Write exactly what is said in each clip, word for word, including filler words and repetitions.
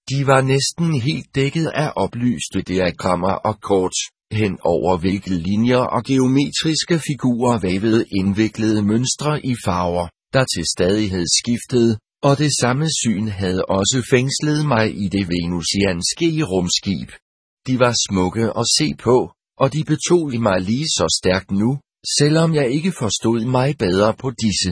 De var næsten helt dækket af oplyste diagrammer og kort, hen over hvilke linjer og geometriske figurer vævede indviklede mønstre i farver, der til stadighed skiftede, og det samme syn havde også fængslet mig i det venusianske rumskib. De var smukke at se på, og de betog i mig lige så stærkt nu, selvom jeg ikke forstod mig bedre på disse.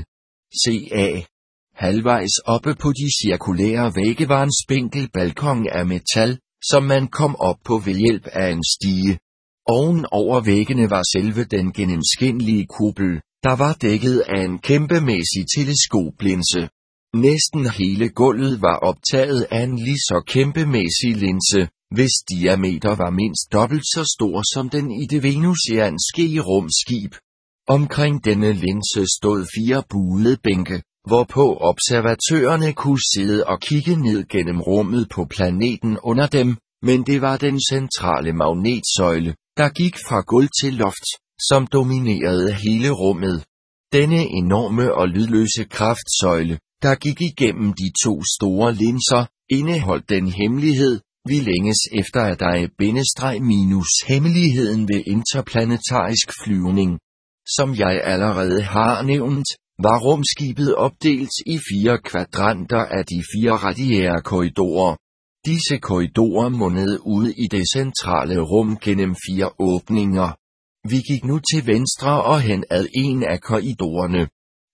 Ca. Halvvejs oppe på de cirkulære vægge var en spinkel balkon af metal, som man kom op på ved hjælp af en stige. Oven over væggene var selve den gennemskinlige kuppel, der var dækket af en kæmpemæssig teleskoplinse. Næsten hele gulvet var optaget af en lige så kæmpemæssig linse, hvis diameter var mindst dobbelt så stor som den i det venusianske rumskib. Omkring denne linse stod fire buede bænke, hvorpå observatørerne kunne sidde og kigge ned gennem rummet på planeten under dem, men det var den centrale magnetsøjle, der gik fra gulv til loft, som dominerede hele rummet. Denne enorme og lydløse kraftsøjle, der gik igennem de to store linser, indeholdt den hemmelighed, vi længes efter at der er bindestreg minus hemmeligheden ved interplanetarisk flyvning. Som jeg allerede har nævnt, var rumskibet opdelt i fire kvadranter af de fire radiære korridorer. Disse korridorer mundede ud i det centrale rum gennem fire åbninger. Vi gik nu til venstre og hen ad en af korridorerne.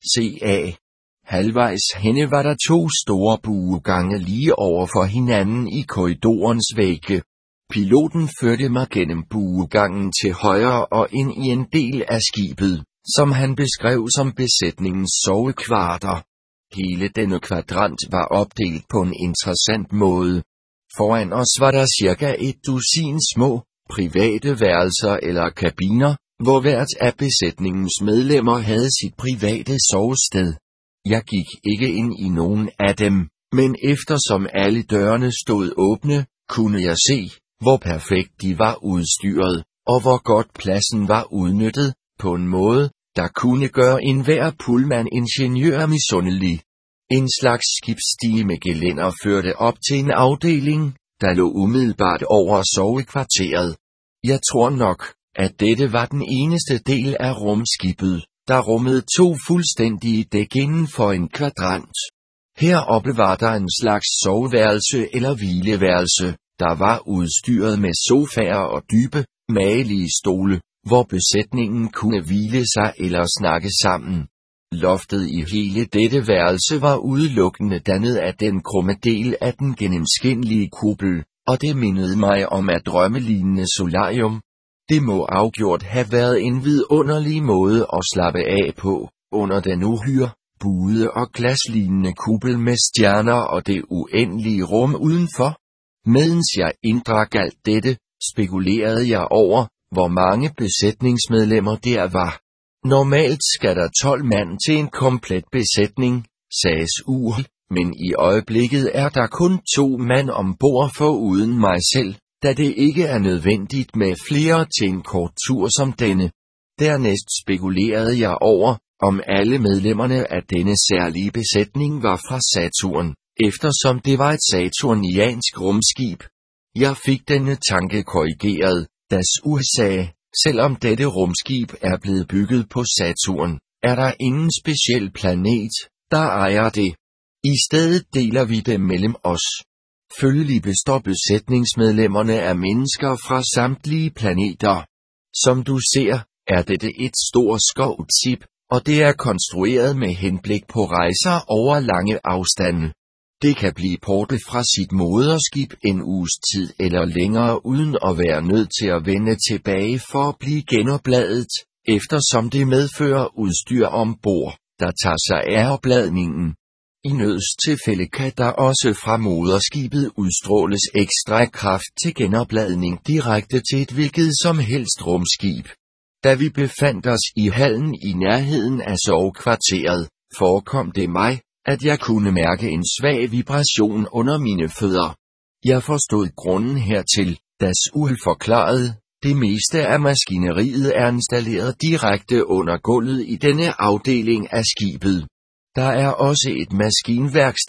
Ca. Halvvejs henne var der to store buegange lige over for hinanden i korridorens vægge. Piloten førte mig gennem buegangen til højre og ind i en del af skibet, som han beskrev som besætningens sovekvarter. Hele denne kvadrant var opdelt på en interessant måde. Foran os var der cirka et dusin små, private værelser eller kabiner, hvor hvert af besætningens medlemmer havde sit private sovested. Jeg gik ikke ind i nogen af dem, men eftersom alle dørene stod åbne, kunne jeg se, hvor perfekt de var udstyret, og hvor godt pladsen var udnyttet, på en måde, der kunne gøre enhver pullman-ingeniør misundelig. En slags skibsstige med gelænder førte op til en afdeling, der lå umiddelbart over sovekvarteret. Jeg tror nok, at dette var den eneste del af rumskibet, der rummede to fuldstændige dæk inden for en kvadrant. Heroppe var der en slags soveværelse eller hvileværelse, der var udstyret med sofaer og dybe, magelige stole, hvor besætningen kunne hvile sig eller snakke sammen. Loftet i hele dette værelse var udelukkende dannet af den krumme del af den gennemskinlige kuppel, og det mindede mig om et drømmelignende solarium. Det må afgjort have været en vidunderlig måde at slappe af på, under den uhyre, buede og glaslignende kuppel med stjerner og det uendelige rum udenfor. Medens jeg inddrak alt dette, spekulerede jeg over, hvor mange besætningsmedlemmer der var. Normalt skal der tolv mand til en komplet besætning, sagde Uhl, men i øjeblikket er der kun to mand ombord foruden mig selv, da det ikke er nødvendigt med flere til en kort tur som denne. Dernæst spekulerede jeg over, om alle medlemmerne af denne særlige besætning var fra Saturn, eftersom det var et saturniansk rumskib. Jeg fik denne tanke korrigeret, da Uhl sagde, selvom dette rumskib er blevet bygget på Saturn, er der ingen speciel planet, der ejer det. I stedet deler vi det mellem os. Følgelig består besætningsmedlemmerne af mennesker fra samtlige planeter. Som du ser, er dette et stort skovtip, og det er konstrueret med henblik på rejser over lange afstande. Det kan blive portet fra sit moderskib en uges tid eller længere uden at være nødt til at vende tilbage for at blive genopladet, eftersom det medfører udstyr ombord, der tager sig af opladningen. I nødstilfælde kan der også fra moderskibet udstråles ekstra kraft til genopladning direkte til et hvilket som helst rumskib. Da vi befandt os i hallen i nærheden af sovekvarteret, forekom det mig, at jeg kunne mærke en svag vibration under mine fødder. Jeg forstod grunden hertil, da Uhl forklarede, det meste af maskineriet er installeret direkte under gulvet i denne afdeling af skibet. Der er også et maskinværksted,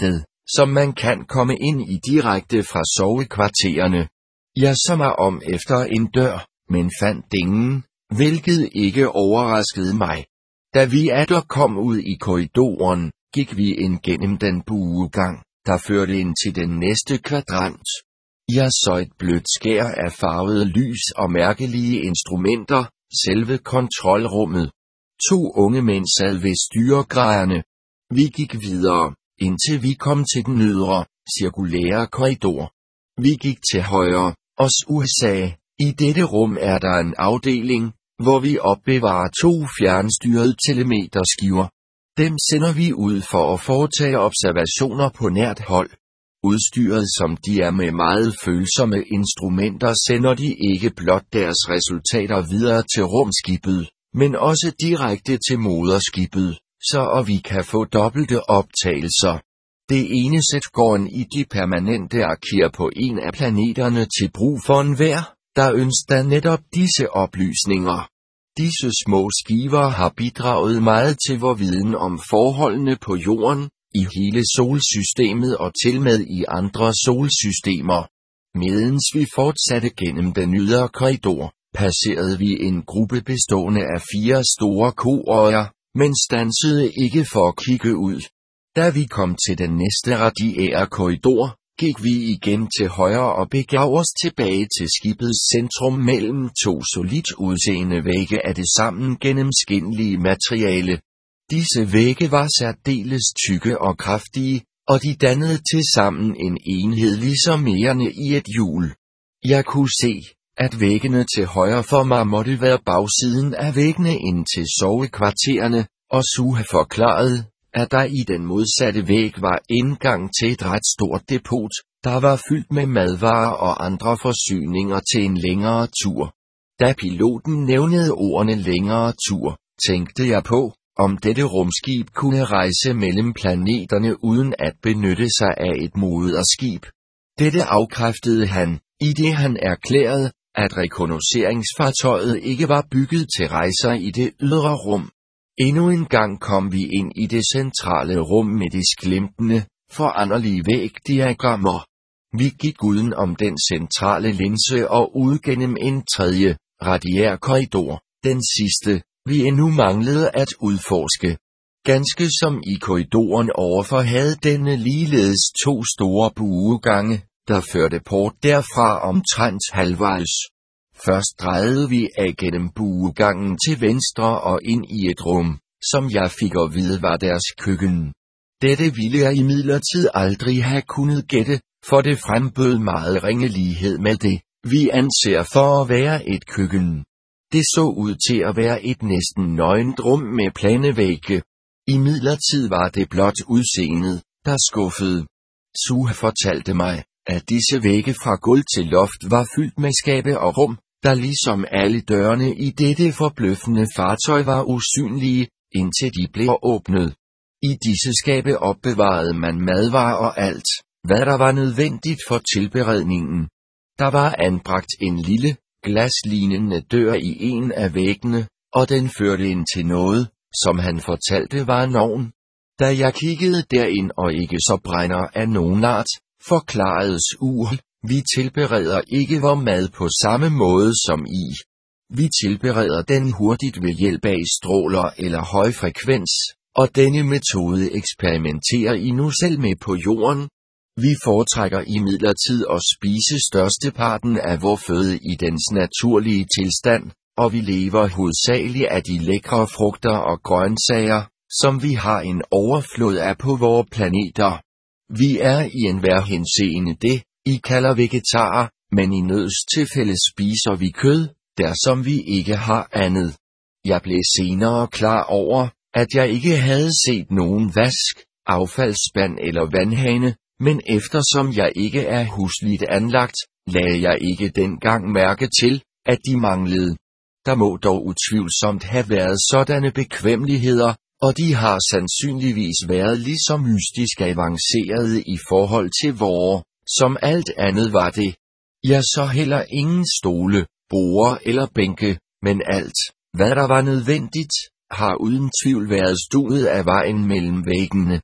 som man kan komme ind i direkte fra sovekvartererne. Jeg så mig om efter en dør, men fandt ingen, hvilket ikke overraskede mig. Da vi atter kom ud i korridoren, gik vi ind gennem den buegang, der førte ind til den næste kvadrant. Jeg så et blødt skær af farvede lys og mærkelige instrumenter, selve kontrolrummet. To unge mænd sad ved styregraderne. Vi gik videre, indtil vi kom til den ydre, cirkulære korridor. Vi gik til højre, og Sue sagde, i dette rum er der en afdeling, hvor vi opbevarer to fjernstyrede telemeterskiver. Dem sender vi ud for at foretage observationer på nært hold. Udstyret som de er med meget følsomme instrumenter, sender de ikke blot deres resultater videre til rumskibet, men også direkte til moderskibet, så og vi kan få dobbelte optagelser. Det ene sæt går i de permanente arkiver på en af planeterne til brug for enhver, der ønsker netop disse oplysninger. Disse små skiver har bidraget meget til vor viden om forholdene på jorden, i hele solsystemet og tilmed i andre solsystemer. Medens vi fortsatte gennem den ydre korridor, passerede vi en gruppe bestående af fire store koøjer, men stansede ikke for at kigge ud. Da vi kom til den næste radiære korridor, gik vi igen til højre og begav os tilbage til skibets centrum mellem to solidt udseende vægge af det sammen gennemskinlige materiale. Disse vægge var særdeles tykke og kraftige, og de dannede til sammen en enhed ligesom ærerne i et hjul. Jeg kunne se, at væggene til højre for mig måtte være bagsiden af væggene ind til sovekvartererne, og Sue forklarede, at der i den modsatte væg var indgang til et ret stort depot, der var fyldt med madvarer og andre forsyninger til en længere tur. Da piloten nævnede ordene længere tur, tænkte jeg på, om dette rumskib kunne rejse mellem planeterne uden at benytte sig af et moderskib. Dette afkræftede han, i det han erklærede, at rekognosceringsfartøjet ikke var bygget til rejser i det ydre rum. Endnu en gang kom vi ind i det centrale rum med de glimtende, foranderlige vægdiagrammer. Vi gik uden om den centrale linse og ud gennem en tredje, radiær korridor, den sidste, vi endnu manglede at udforske. Ganske som i korridoren overfor havde denne ligeledes to store buegange, der førte port derfra omtrent halvvejs. Først drejede vi af gennem buegangen til venstre og ind i et rum, som jeg fik at vide var deres køkken. Dette ville jeg imidlertid aldrig have kunnet gætte, for det frembød meget ringe lighed med det, vi anser for at være et køkken. Det så ud til at være et næsten nøgent rum med plane vægge. Imidlertid var det blot udseendet, der skuffede. Sue fortalte mig, at disse vægge fra gulv til loft var fyldt med skabe og rum, der ligesom alle dørene i dette forbløffende fartøj var usynlige, indtil de blev åbnet. I disse skabe opbevarede man madvarer og alt, hvad der var nødvendigt for tilberedningen. Der var anbragt en lille, glaslignende dør i en af væggene, og den førte ind til noget, som han fortalte var en ovn. Da jeg kiggede derind og ikke så brænder af nogen art, forklaredes Sue, vi tilbereder ikke vor mad på samme måde som I. Vi tilbereder den hurtigt ved hjælp af stråler eller høj frekvens, og denne metode eksperimenterer I nu selv med på jorden. Vi foretrækker imidlertid at spise størsteparten af vor føde i dens naturlige tilstand, og vi lever hovedsageligt af de lækre frugter og grøntsager, som vi har en overflod af på vore planeter. Vi er i enhver henseende det, I kalder vegetarer, men i nødstilfælde spiser vi kød, dersom vi ikke har andet. Jeg blev senere klar over, at jeg ikke havde set nogen vask, affaldsspand eller vandhane, men eftersom jeg ikke er husligt anlagt, lagde jeg ikke dengang mærke til, at de manglede. Der må dog utvivlsomt have været sådanne bekvemmeligheder, og de har sandsynligvis været lige så mystisk avancerede i forhold til vore, som alt andet var det. Jeg så heller ingen stole, borde eller bænke, men alt, hvad der var nødvendigt, har uden tvivl været stuet af vejen mellem væggene.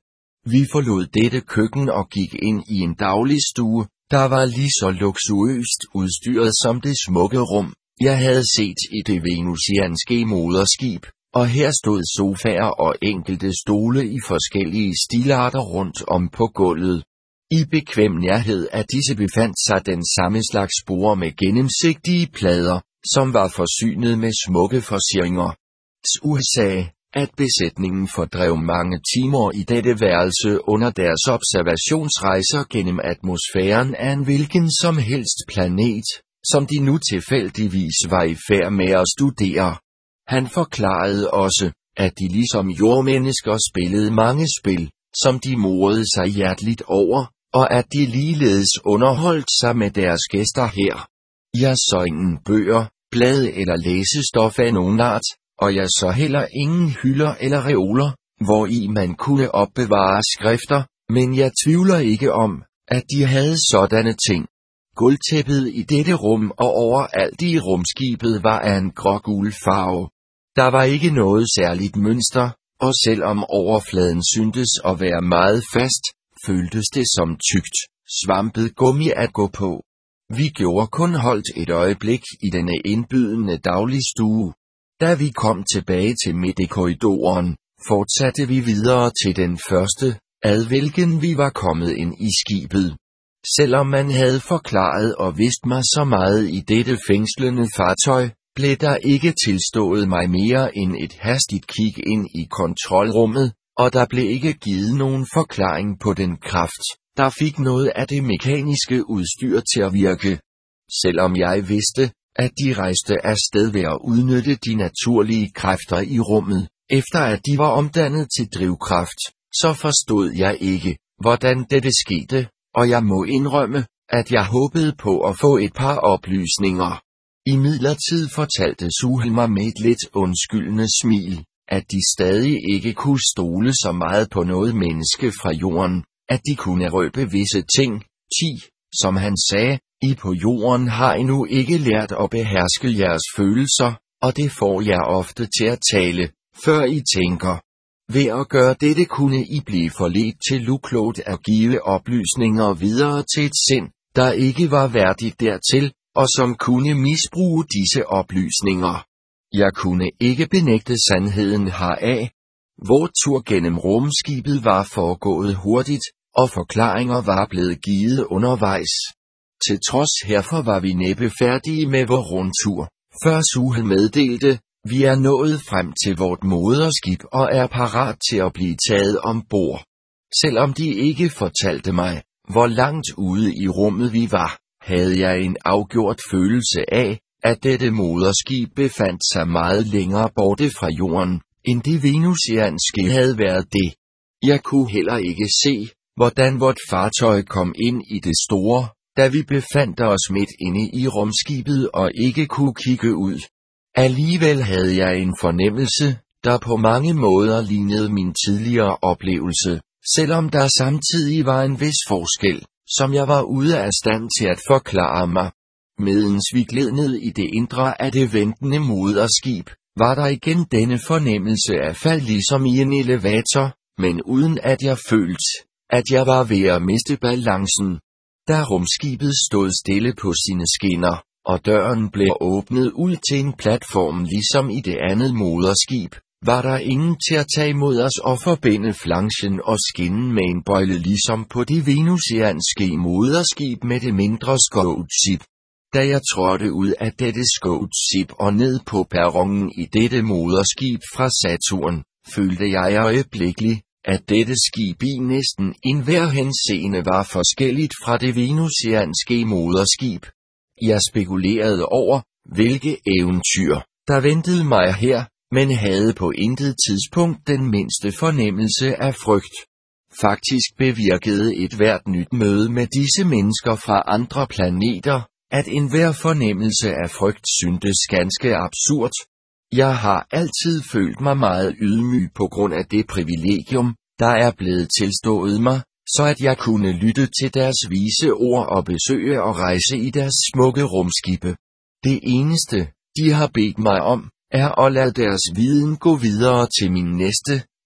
Vi forlod dette køkken og gik ind i en dagligstue, der var lige så luksuriøst udstyret som det smukke rum, jeg havde set i det venusianske moderskib, og her stod sofaer og enkelte stole i forskellige stilarter rundt om på gulvet. I bekvem nærhed af disse befandt sig den samme slags borde med gennemsigtige plader, som var forsynet med smukke forsieringer. Sue sagde, at besætningen fordrev mange timer i dette værelse under deres observationsrejser gennem atmosfæren af en hvilken som helst planet, som de nu tilfældigvis var i færd med at studere. Han forklarede også, at de ligesom jordmennesker spillede mange spil, som de morede sig hjerteligt over, og at de ligeledes underholdt sig med deres gæster her. Jeg så ingen bøger, blade eller læsestof af nogen art, og jeg så heller ingen hylder eller reoler, hvori man kunne opbevare skrifter, men jeg tvivler ikke om, at de havde sådanne ting. Gulvtæppet i dette rum og overalt i rumskibet var af en grågul farve. Der var ikke noget særligt mønster, og selvom overfladen syntes at være meget fast, føltes det som tykt, svampet gummi at gå på. Vi gjorde kun holdt et øjeblik i denne indbydende dagligstue. Da vi kom tilbage til midterkorridoren, fortsatte vi videre til den første, ad hvilken vi var kommet ind i skibet. Selvom man havde forklaret og vidst mig så meget i dette fængslende fartøj, blev der ikke tilstået mig mere end et hastigt kig ind i kontrolrummet, og der blev ikke givet nogen forklaring på den kraft, der fik noget af det mekaniske udstyr til at virke. Selvom jeg vidste, at de rejste afsted ved at udnytte de naturlige kræfter i rummet, efter at de var omdannet til drivkraft, så forstod jeg ikke, hvordan dette skete, og jeg må indrømme, at jeg håbede på at få et par oplysninger. Imidlertid fortalte Sue mig med et lidt undskyldende smil, at de stadig ikke kunne stole så meget på noget menneske fra jorden, at de kunne røbe visse ting. ti. Som han sagde, I på jorden har endnu ikke lært at beherske jeres følelser, og det får jer ofte til at tale, før I tænker. Ved at gøre dette kunne I blive forledt til luklogt at give oplysninger videre til et sind, der ikke var værdigt dertil, og som kunne misbruge disse oplysninger. Jeg kunne ikke benægte sandheden heraf. Vor tur gennem rumskibet var foregået hurtigt, og forklaringer var blevet givet undervejs. Til trods herfor var vi næppe færdige med vor rundtur, før Sue meddelte, vi er nået frem til vort moderskib og er parat til at blive taget ombord. Selvom de ikke fortalte mig, hvor langt ude i rummet vi var, havde jeg en afgjort følelse af, at dette moderskib befandt sig meget længere borte fra jorden, end det venusianske havde været det. Jeg kunne heller ikke se, hvordan vort fartøj kom ind i det store, da vi befandt os midt inde i rumskibet og ikke kunne kigge ud. Alligevel havde jeg en fornemmelse, der på mange måder lignede min tidligere oplevelse, selvom der samtidig var en vis forskel, som jeg var ude af stand til at forklare mig. Medens vi gled ned i det indre af det ventende moderskib, var der igen denne fornemmelse af fald ligesom i en elevator, men uden at jeg følte, at jeg var ved at miste balancen. Da rumskibet stod stille på sine skinner, og døren blev åbnet ud til en platform ligesom i det andet moderskib, var der ingen til at tage imod os og forbinde flanchen og skinnen med en bøjle ligesom på det venusianske moderskib med det mindre scoutship. Da jeg trådte ud af dette scoutship og ned på perronen i dette moderskib fra Saturn, følte jeg øjeblikkeligt, at dette skib i næsten enhver henseende var forskelligt fra det venusianske moderskib. Jeg spekulerede over, hvilke eventyr, der ventede mig her, men havde på intet tidspunkt den mindste fornemmelse af frygt. Faktisk bevirkede et hvert nyt møde med disse mennesker fra andre planeter, at enhver fornemmelse af frygt syntes ganske absurd. Jeg har altid følt mig meget ydmyg på grund af det privilegium, der er blevet tilstået mig, så at jeg kunne lytte til deres vise ord og besøge og rejse i deres smukke rumskibe. Det eneste, de har bedt mig om, er at lade deres viden gå videre til min næste,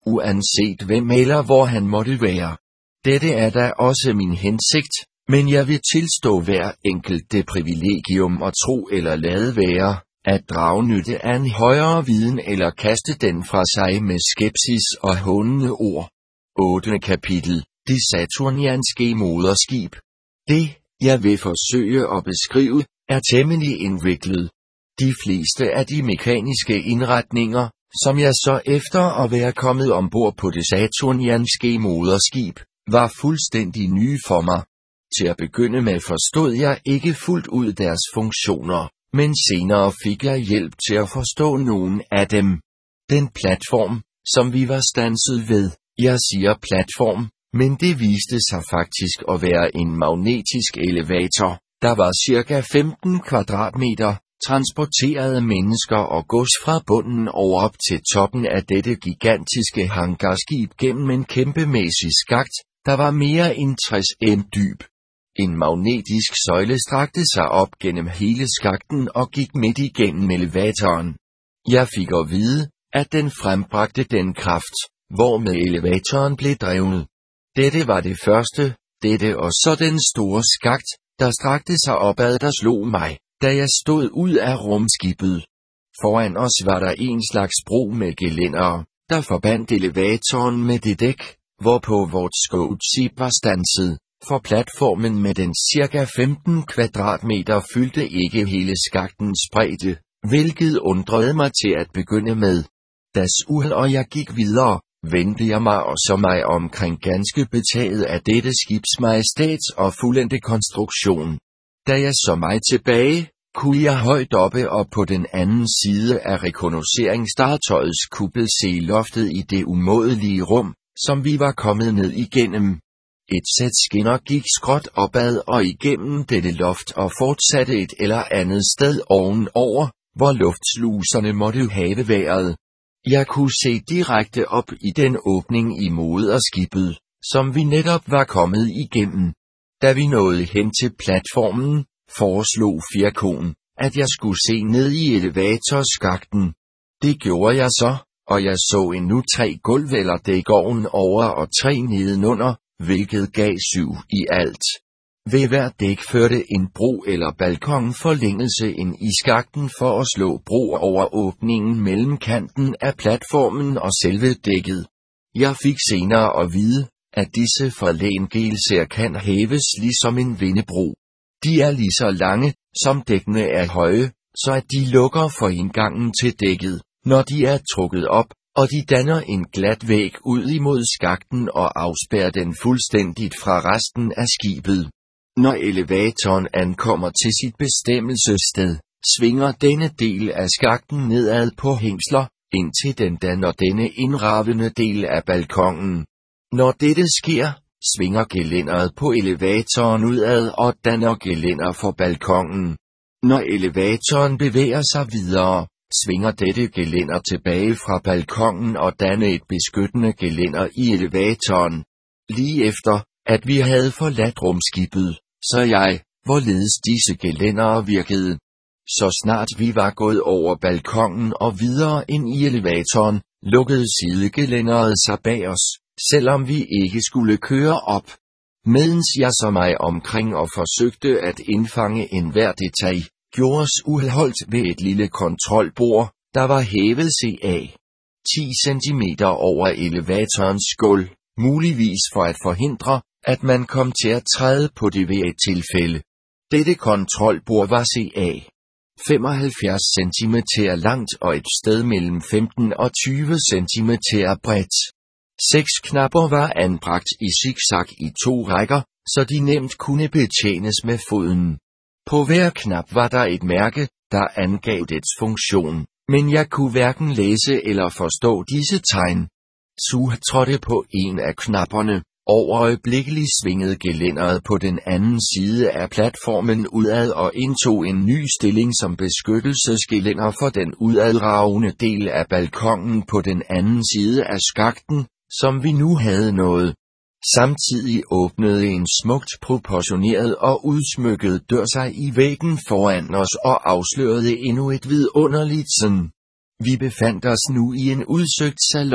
uanset hvem eller hvor han måtte være. Dette er da også min hensigt, men jeg vil tilstå hver enkelt det privilegium at tro eller lade være, at drage nytte af en højere viden eller kaste den fra sig med skepsis og hånende ord. ottende kapitel. De saturnianske moderskib. Det, jeg vil forsøge at beskrive, er temmelig indviklet. De fleste af de mekaniske indretninger, som jeg så efter at være kommet ombord på det saturnianske moderskib, var fuldstændig nye for mig. Til at begynde med forstod jeg ikke fuldt ud deres funktioner, men senere fik jeg hjælp til at forstå nogle af dem. Den platform, som vi var standset ved, jeg siger platform, men det viste sig faktisk at være en magnetisk elevator, der var cirka femten kvadratmeter, transporterede mennesker og gods fra bunden og op til toppen af dette gigantiske hangarskib gennem en kæmpemæssig skakt, der var mere end tres meter dyb. En magnetisk søjle strakte sig op gennem hele skakten og gik midt igennem elevatoren. Jeg fik at vide, at den frembragte den kraft, hvormed elevatoren blev drevet. Dette var det første, dette og så den store skakt, der strakte sig opad, der slog mig, da jeg stod ud af rumskibet. Foran os var der en slags bro med gelændere, der forbandt elevatoren med det dæk, hvorpå vort skibsskib var standset, for platformen med den cirka femten kvadratmeter fyldte ikke hele skaktens bredde, hvilket undrede mig til at begynde med. Da Suhel og jeg gik videre, vendte jeg mig og så mig omkring ganske betaget af dette skibs majestæts og fuldendte konstruktion. Da jeg så mig tilbage, kunne jeg højt oppe og på den anden side af rekognosceringsstartøjets kuppel se loftet i det umådelige rum, som vi var kommet ned igennem. Et sæt skinner gik skråt opad og igennem dette loft og fortsatte et eller andet sted ovenover, hvor luftsluserne måtte have været. Jeg kunne se direkte op i den åbning i moderskibet, som vi netop var kommet igennem. Da vi nåede hen til platformen, foreslog Firkon, at jeg skulle se ned i elevatorskakten. Det gjorde jeg så, og jeg så endnu tre gulv eller dæk ovenover og tre nedenunder, hvilket gav syv i alt. Ved hver dæk førte en bro eller balkon forlængelse ind i skakten for at slå bro over åbningen mellem kanten af platformen og selve dækket. Jeg fik senere at vide, at disse forlængelser kan hæves ligesom en vindebro. De er lige så lange, som dækkene er høje, så at de lukker for indgangen til dækket, når de er trukket op, og de danner en glat væg ud imod skakten og afspærrer den fuldstændigt fra resten af skibet. Når elevatoren ankommer til sit bestemmelsessted, svinger denne del af skakten nedad på hængsler, indtil den danner denne indravende del af balkongen. Når dette sker, svinger gelænderet på elevatoren udad og danner gelænder for balkongen. Når elevatoren bevæger sig videre, svinger dette gelænder tilbage fra balkongen og danner et beskyttende gelænder i elevatoren. Lige efter, at vi havde forladt rumskibet, så jeg, hvorledes disse gelændere virkede. Så snart vi var gået over balkongen og videre ind i elevatoren, lukkede sidegelænderet sig bag os, selvom vi ikke skulle køre op. Medens jeg så mig omkring og forsøgte at indfange enhver detalj, gjorde Suhel holdt ved et lille kontrolbord, der var hævet ca. ti centimeter over elevatorens gulv, muligvis for at forhindre, at man kom til at træde på det ved et tilfælde. Dette kontrolbord var ca. femoghalvfjerds centimeter langt og et sted mellem femten og tyve centimeter bredt. Seks knapper var anbragt i zigzag i to rækker, så de nemt kunne betjenes med foden. På hver knap var der et mærke, der angav dets funktion, men jeg kunne hverken læse eller forstå disse tegn. Suh trådte på en af knapperne, og øjeblikkeligt svingede gelænderet på den anden side af platformen udad og indtog en ny stilling som beskyttelsesgelænder for den udadragende del af balkongen på den anden side af skakten, som vi nu havde nået. Samtidig åbnede en smukt proportioneret og udsmykket dør sig i væggen foran os og afslørede endnu et vidunderligt sådan. Vi befandt os nu i en udsøgt salon,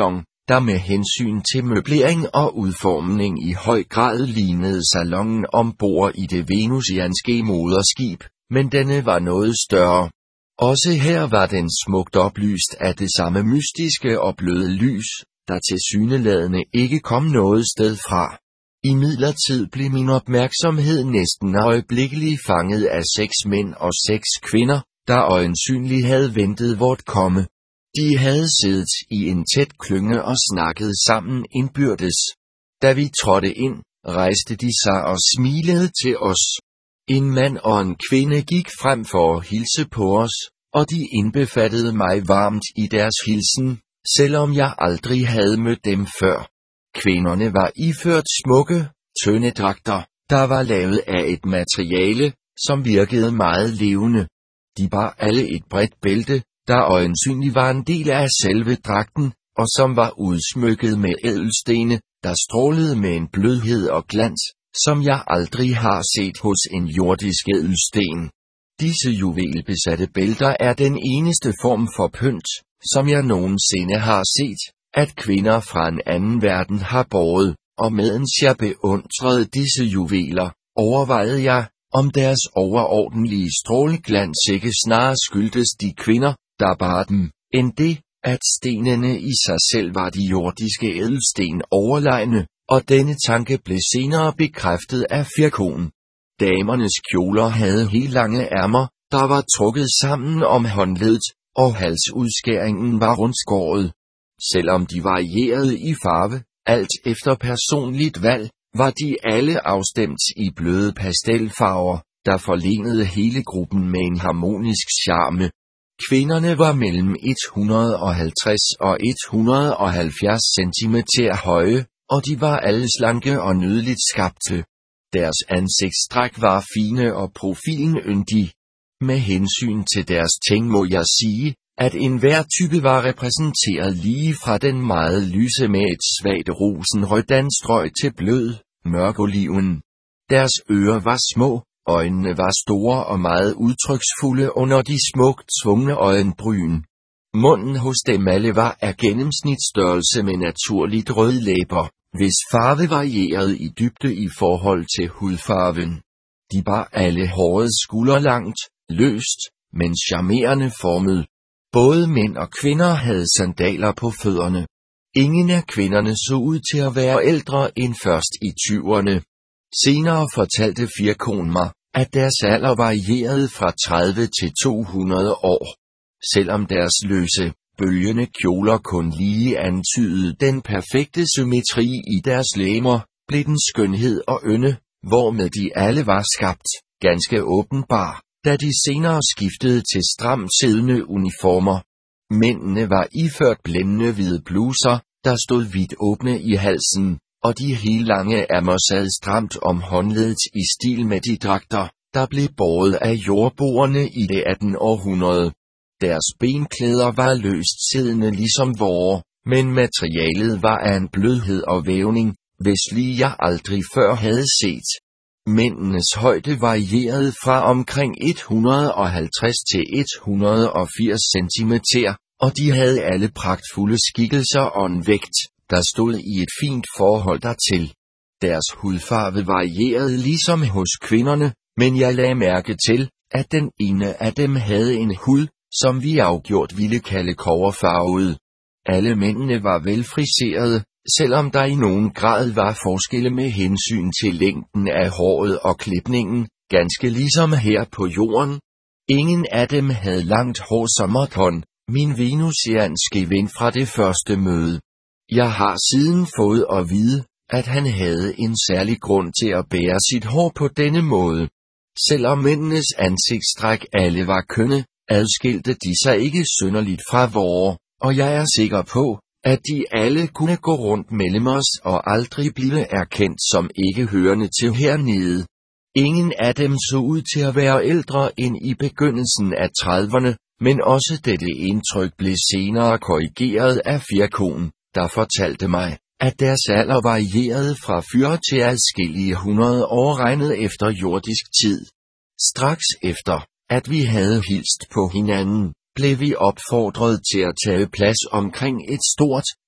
der med hensyn til møblering og udformning i høj grad lignede salonen ombord i det venusianske moderskib, men denne var noget større. Også her var den smukt oplyst af det samme mystiske og bløde lys, der tilsyneladende ikke kom noget sted fra. Imidlertid blev min opmærksomhed næsten øjeblikkeligt fanget af seks mænd og seks kvinder, der øjensynligt havde ventet vort komme. De havde siddet i en tæt klynge og snakket sammen indbyrdes. Da vi trådte ind, rejste de sig og smilede til os. En mand og en kvinde gik frem for at hilse på os, og de indbefattede mig varmt i deres hilsen, selvom jeg aldrig havde mødt dem før. Kvinderne var iført smukke, tynde dragter, der var lavet af et materiale, som virkede meget levende. De bar alle et bredt bælte, der øjensynligt var en del af selve dragten, og som var udsmykket med ædelstene, der strålede med en blødhed og glans, som jeg aldrig har set hos en jordisk ædelsten. Disse juvelbesatte bælter er den eneste form for pynt, som jeg nogensinde har set, at kvinder fra en anden verden har båret, og medens jeg beundrede disse juveler, overvejede jeg, om deres overordentlige stråleglans ikke snarere skyldtes de kvinder, der bar dem, end det, at stenene i sig selv var de jordiske ædelsten overlegne, og denne tanke blev senere bekræftet af Firkon. Damernes kjoler havde helt lange ærmer, der var trukket sammen om håndledet, og halsudskæringen var rundskåret. Selvom de varierede i farve, alt efter personligt valg, var de alle afstemt i bløde pastelfarver, der forlenede hele gruppen med en harmonisk charme. Kvinderne var mellem et hundrede og halvtreds og et hundrede og halvfjerds centimeter høje, og de var alle slanke og nydeligt skabte. Deres ansigtstræk var fine og profilen yndig. Med hensyn til deres ting må jeg sige, at enhver type var repræsenteret lige fra den meget lyse med et svagt rosenrødt anstrøg til blød, mørk oliven. Deres ører var små, øjnene var store og meget udtryksfulde under de smukt svungne øjenbryn. Munden hos dem alle var af gennemsnitsstørrelse med naturligt røde læber, hvis farve varierede i dybde i forhold til hudfarven. De bar alle håret skulderlangt, løst, men charmerende formet. Både mænd og kvinder havde sandaler på fødderne. Ingen af kvinderne så ud til at være ældre end først i tyverne. Senere fortalte Firkon mig, at deres alder varierede fra tredive til to hundrede år. Selvom deres løse, bølgende kjoler kun lige antydede den perfekte symmetri i deres legemer, blev den skønhed og ynde, hvormed de alle var skabt, ganske åbenbar, da de senere skiftede til stramt siddende uniformer. Mændene var iført blændende hvide bluser, der stod vidt åbne i halsen, og de helt lange ærmer sad stramt om håndledet i stil med de dragter, der blev båret af jordboerne i det attende århundrede. Deres benklæder var løst siddende ligesom vore, men materialet var af en blødhed og vævning, hvis lige jeg aldrig før havde set. Mændenes højde varierede fra omkring et hundrede og halvtreds til et hundrede og firs centimeter, og de havde alle pragtfulde skikkelser og en vægt, der stod i et fint forhold dertil. Deres hudfarve varierede ligesom hos kvinderne, men jeg lagde mærke til, at den ene af dem havde en hud, som vi afgjort ville kalde kobberfarvet. Alle mændene var velfriserede, selvom der i nogen grad var forskelle med hensyn til længden af håret og klipningen, ganske ligesom her på jorden. Ingen af dem havde langt hår som Morton, min venusianske ven fra det første møde. Jeg har siden fået at vide, at han havde en særlig grund til at bære sit hår på denne måde. Selvom mændenes ansigtstræk alle var kønne, adskilte de sig ikke synderligt fra vore, og jeg er sikker på, at de alle kunne gå rundt mellem os og aldrig blive erkendt som ikke hørende til hernede. Ingen af dem så ud til at være ældre end i begyndelsen af trediverne, men også dette indtryk blev senere korrigeret af Firkon, der fortalte mig, at deres alder varierede fra fyrre til adskillige hundrede år regnet efter jordisk tid. Straks efter, at vi havde hilst på hinanden, blev vi opfordret til at tage plads omkring et stort,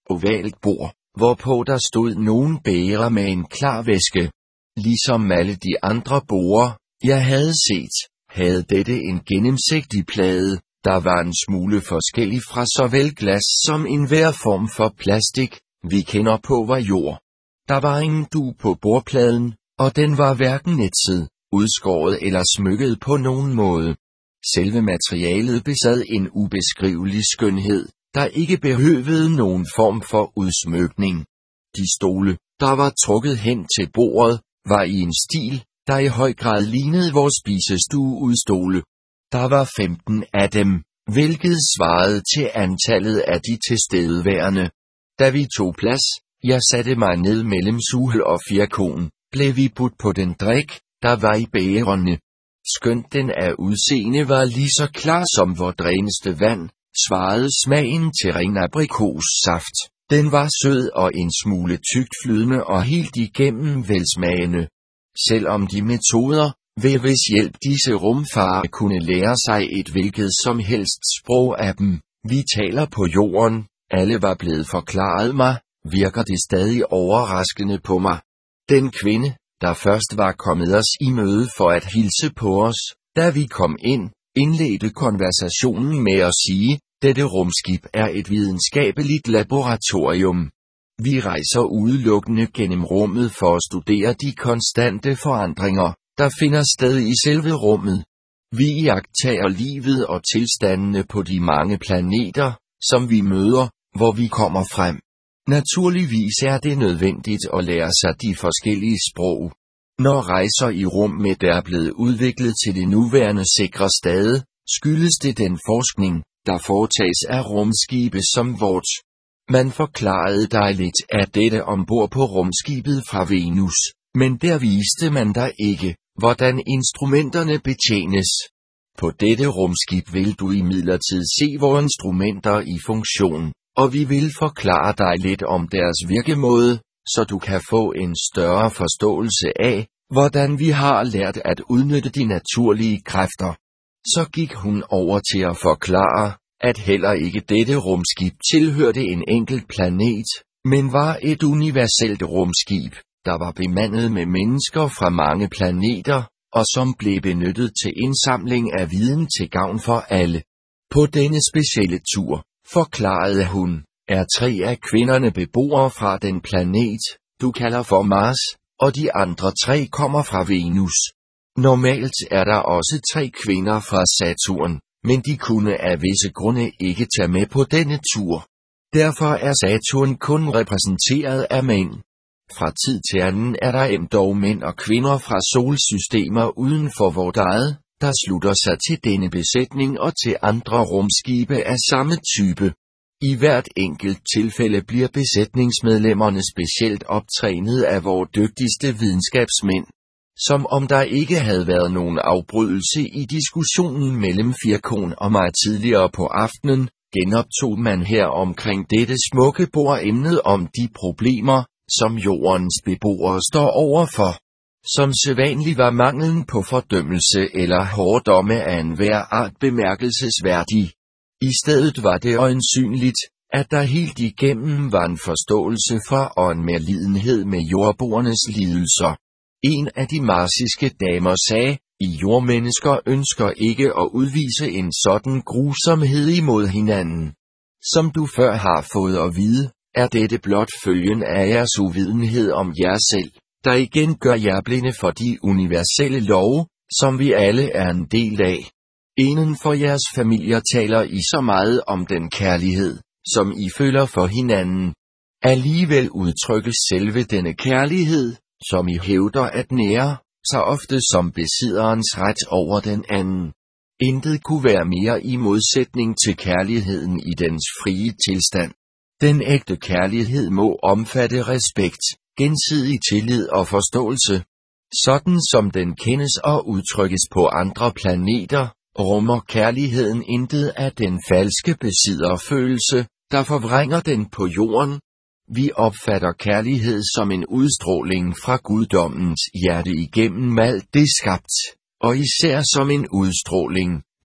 ovalt bord, hvorpå der stod nogle bægre med en klar væske. Ligesom alle de andre borde, jeg havde set, havde dette en gennemsigtig plade, der var en smule forskellig fra såvel glas som enhver form for plastik, vi kender på vor jord. Der var ingen dug på bordpladen, og den var hverken ætset, udskåret eller smykket på nogen måde. Selve materialet besad en ubeskrivelig skønhed, der ikke behøvede nogen form for udsmykning. De stole, der var trukket hen til bordet, var i en stil, der i høj grad lignede vores spisestueudstole. Der var femten af dem, hvilket svarede til antallet af de tilstedeværende. Da vi tog plads, jeg satte mig ned mellem Suhel og Firkon, blev vi budt på den drik, der var i bægerne. Skønt den af udseende var lige så klar som vort reneste vand, svarede smagen til ren aprikossaft. Den var sød og en smule tykt flydende og helt igennem velsmagende. Selvom de metoder, ved hvis hjælp disse rumfarer kunne lære sig et hvilket som helst sprog af dem, vi taler på jorden, alle var blevet forklaret mig, virker det stadig overraskende på mig. Den kvinde, der først var kommet os i møde for at hilse på os, da vi kom ind, indledte konversationen med at sige, dette rumskib er et videnskabeligt laboratorium. Vi rejser udelukkende gennem rummet for at studere de konstante forandringer, der finder sted i selve rummet. Vi iagttager livet og tilstandene på de mange planeter, som vi møder, hvor vi kommer frem. Naturligvis er det nødvendigt at lære sig de forskellige sprog. Når rejser i rum med der er blevet udviklet til det nuværende sikre stade, skyldes det den forskning, der foretages af rumskibe som vort. Man forklarede dig lidt af dette ombord på rumskibet fra Venus, men der viste man dig ikke, hvordan instrumenterne betjenes. På dette rumskib vil du imidlertid se vores instrumenter i funktion, og vi vil forklare dig lidt om deres virkemåde, så du kan få en større forståelse af, hvordan vi har lært at udnytte de naturlige kræfter. Så gik hun over til at forklare, at heller ikke dette rumskib tilhørte en enkelt planet, men var et universelt rumskib, der var bemandet med mennesker fra mange planeter, og som blev benyttet til indsamling af viden til gavn for alle. På denne specielle tur, forklarede hun, er tre af kvinderne beboere fra den planet, du kalder for Mars, og de andre tre kommer fra Venus. Normalt er der også tre kvinder fra Saturn, men de kunne af visse grunde ikke tage med på denne tur. Derfor er Saturn kun repræsenteret af mænd. Fra tid til anden er der endog mænd og kvinder fra solsystemer uden for vort eget, der slutter sig til denne besætning og til andre rumskibe af samme type. I hvert enkelt tilfælde bliver besætningsmedlemmerne specielt optrænet af vores dygtigste videnskabsmænd. Som om der ikke havde været nogen afbrydelse i diskussionen mellem Firkon og mig tidligere på aftenen, genoptog man her omkring dette smukke bord emnet om de problemer, som jordens beboere står overfor. Som sædvanlig var manglen på fordømmelse eller hårdomme af enhver art bemærkelsesværdig. I stedet var det øjensynligt, at der helt igennem var en forståelse for og en medlidenhed med jordboernes lidelser. En af de marsiske damer sagde, I jordmennesker ønsker ikke at udvise en sådan grusomhed imod hinanden. Som du før har fået at vide, er dette blot følgen af jeres uvidenhed om jer selv, der igen gør jer blinde for de universelle love, som vi alle er en del af. Inden for jeres familier taler I så meget om den kærlighed, som I føler for hinanden. Alligevel udtrykkes selve denne kærlighed, som I hævder at nære, så ofte som besidderens ret over den anden. Intet kunne være mere i modsætning til kærligheden i dens frie tilstand. Den ægte kærlighed må omfatte respekt, gensidig tillid og forståelse. Sådan som den kendes og udtrykkes på andre planeter, rummer kærligheden intet af den falske besidderfølelse, der forvrænger den på jorden. Vi opfatter kærlighed som en udstråling fra guddommens hjerte igennem alt det skabt, og især som en udstråling,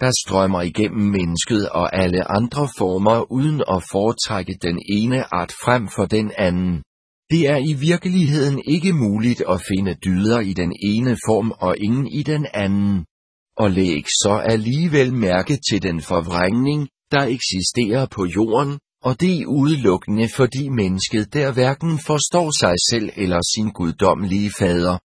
der strømmer igennem mennesket og alle andre former uden at foretrække den ene art frem for den anden. Det er i virkeligheden ikke muligt at finde dyder i den ene form og ingen i den anden. Og læg så alligevel mærke til den forvrængning, der eksisterer på jorden, og det er udelukkende fordi mennesket der hverken forstår sig selv eller sin guddommelige fader.